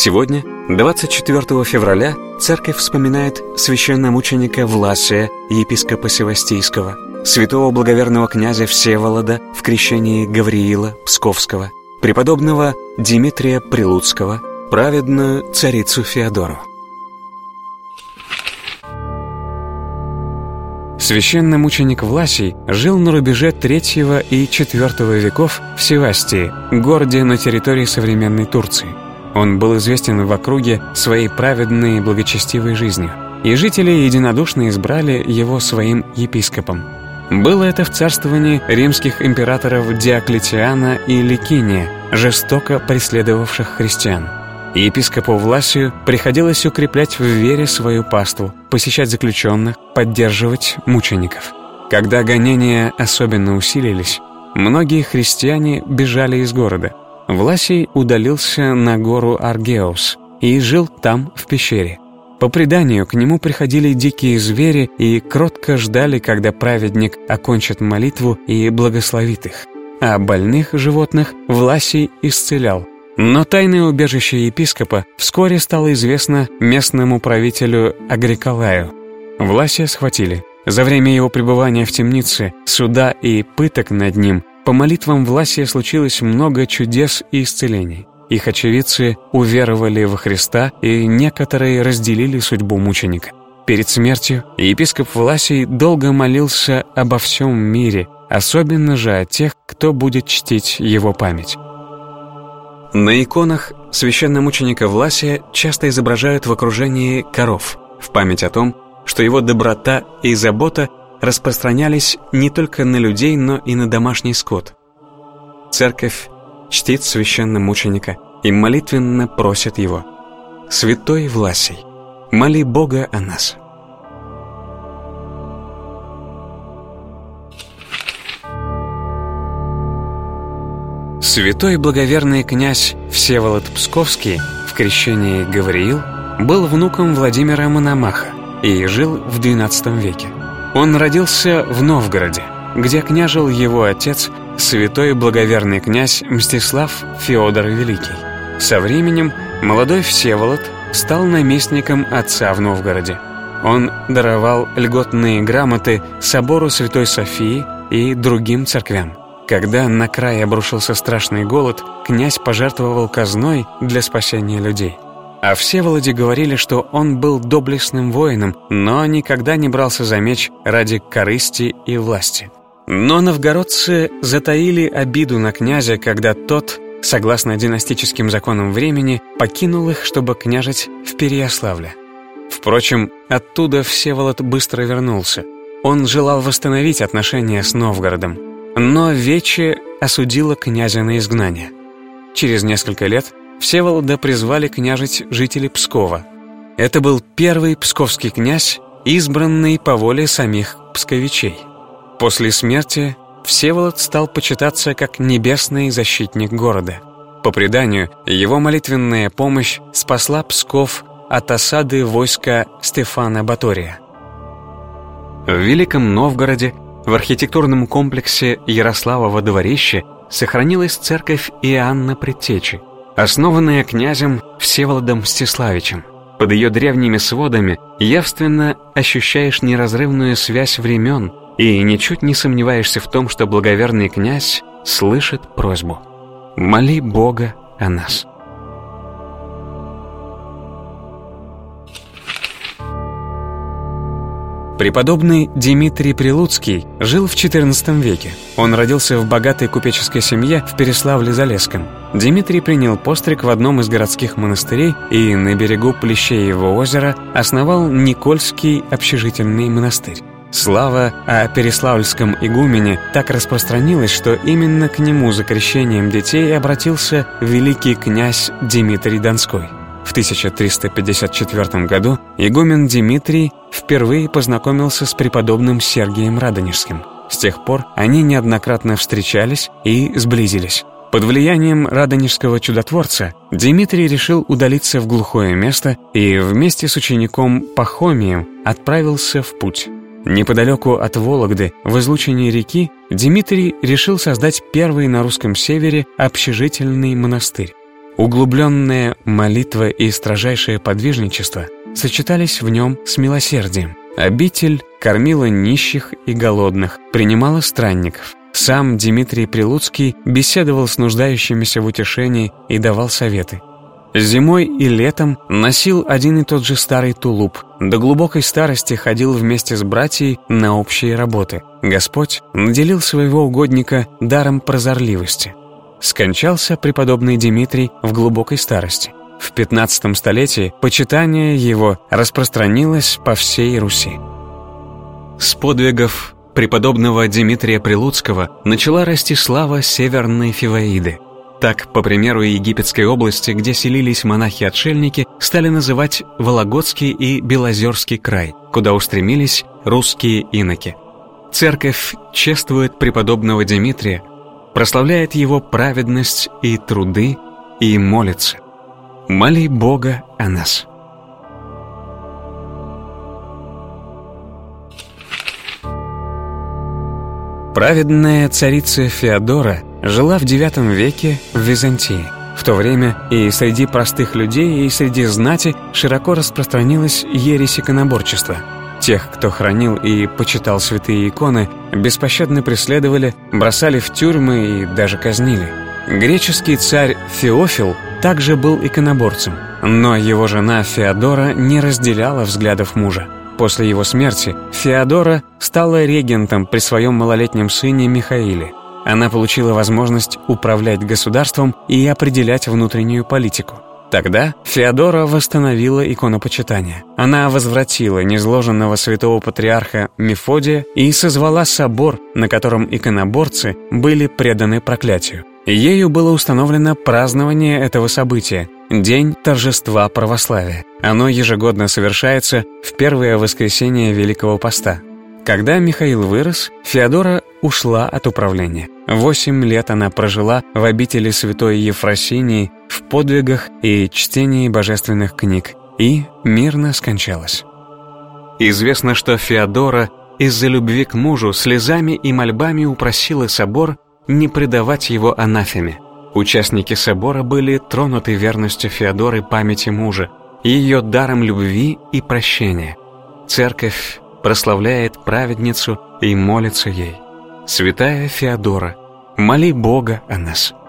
Сегодня, 24 февраля, церковь вспоминает священномученика Власия, епископа Севастийского, святого благоверного князя Всеволода в крещении Гавриила Псковского, преподобного Димитрия Прилуцкого, праведную царицу Феодору. Священномученик Власий жил на рубеже III и IV веков в Севастии, городе на территории современной Турции. Он был известен в округе своей праведной и благочестивой жизнью, и жители единодушно избрали его своим епископом. Было это в царствовании римских императоров Диоклетиана и Ликиния, жестоко преследовавших христиан. Епископу Власию приходилось укреплять в вере свою паству, посещать заключенных, поддерживать мучеников. Когда гонения особенно усилились, многие христиане бежали из города. Власий удалился на гору Аргеус и жил там, в пещере. По преданию, к нему приходили дикие звери и кротко ждали, когда праведник окончит молитву и благословит их. А больных животных Власий исцелял. Но тайное убежище епископа вскоре стало известно местному правителю Агриколаю. Власия схватили. За время его пребывания в темнице, суда и пыток над ним, по молитвам Власия случилось много чудес и исцелений. Их очевидцы уверовали во Христа, и некоторые разделили судьбу мученика. Перед смертью епископ Власий долго молился обо всем мире, особенно же о тех, кто будет чтить его память. На иконах священномученика Власия часто изображают в окружении коров, в память о том, что его доброта и забота распространялись не только на людей, но и на домашний скот. Церковь чтит священномученика и молитвенно просит его: «Святой Власий, моли Бога о нас». Святой благоверный князь Всеволод Псковский в крещении Гавриил был внуком Владимира Мономаха и жил в XII веке. Он родился в Новгороде, где княжил его отец, святой благоверный князь Мстислав Феодор Великий. Со временем молодой Всеволод стал наместником отца в Новгороде. Он даровал льготные грамоты собору Святой Софии и другим церквям. Когда на край обрушился страшный голод, князь пожертвовал казной для спасения людей. О Всеволоде говорили, что он был доблестным воином, но никогда не брался за меч ради корысти и власти. Но новгородцы затаили обиду на князя, когда тот, согласно династическим законам времени, покинул их, чтобы княжить в Переяславле. Впрочем, оттуда Всеволод быстро вернулся. Он желал восстановить отношения с Новгородом, но Вече осудила князя на изгнание. Через несколько лет Всеволода призвали княжить жители Пскова. Это был первый псковский князь, избранный по воле самих псковичей. После смерти Всеволод стал почитаться как небесный защитник города. По преданию, его молитвенная помощь спасла Псков от осады войска Стефана Батория. В Великом Новгороде, в архитектурном комплексе Ярославово дворище, сохранилась церковь Иоанна Предтечи, основанная князем Всеволодом Мстиславичем. Под ее древними сводами явственно ощущаешь неразрывную связь времен и ничуть не сомневаешься в том, что благоверный князь слышит просьбу: «Моли Бога о нас». Преподобный Димитрий Прилуцкий жил в XIV веке. Он родился в богатой купеческой семье в Переславле-Залесском. Димитрий принял постриг в одном из городских монастырей и на берегу Плещеева озера основал Никольский общежительный монастырь. Слава о переславльском игумене так распространилась, что именно к нему за крещением детей обратился великий князь Дмитрий Донской. В 1354 году игумен Димитрий впервые познакомился с преподобным Сергием Радонежским. С тех пор они неоднократно встречались и сблизились. Под влиянием радонежского чудотворца Димитрий решил удалиться в глухое место и вместе с учеником Пахомием отправился в путь. Неподалеку от Вологды, в излучине реки, Димитрий решил создать первый на русском севере общежительный монастырь. Углубленная молитва и строжайшее подвижничество сочетались в нем с милосердием. Обитель кормила нищих и голодных, принимала странников. Сам Дмитрий Прилуцкий беседовал с нуждающимися в утешении и давал советы. Зимой и летом носил один и тот же старый тулуп. До глубокой старости ходил вместе с братьей на общие работы. Господь наделил своего угодника даром прозорливости. Скончался преподобный Дмитрий в глубокой старости. В 15 столетии почитание его распространилось по всей Руси. С подвигов преподобного Дмитрия Прилуцкого начала расти слава Северной Фиваиды. Так, по примеру Египетской области, где селились монахи-отшельники, стали называть Вологодский и Белозерский край, куда устремились русские иноки. Церковь чествует преподобного Дмитрия, прославляет его праведность и труды и молится: «Моли Бога о нас». Праведная царица Феодора жила в IX веке в Византии. В то время и среди простых людей, и среди знати широко распространилась ересь иконоборчества. Тех, кто хранил и почитал святые иконы, беспощадно преследовали, бросали в тюрьмы и даже казнили. Греческий царь Феофил также был иконоборцем, но его жена Феодора не разделяла взглядов мужа. После его смерти Феодора стала регентом при своем малолетнем сыне Михаиле. Она получила возможность управлять государством и определять внутреннюю политику. Тогда Феодора восстановила иконопочитание. Она возвратила низложенного святого патриарха Мефодия и созвала собор, на котором иконоборцы были преданы проклятию. Ею было установлено празднование этого события – День торжества православия. Оно ежегодно совершается в первое воскресенье Великого Поста. Когда Михаил вырос, Феодора ушла от управления. 8 лет она прожила в обители святой Ефросинии, в подвигах и чтении божественных книг, и мирно скончалась. Известно, что Феодора из-за любви к мужу слезами и мольбами упросила собор не предавать его анафеме. Участники собора были тронуты верностью Феодоры памяти мужа, ее даром любви и прощения. Церковь прославляет праведницу и молится ей: «Святая Феодора, моли Бога о нас».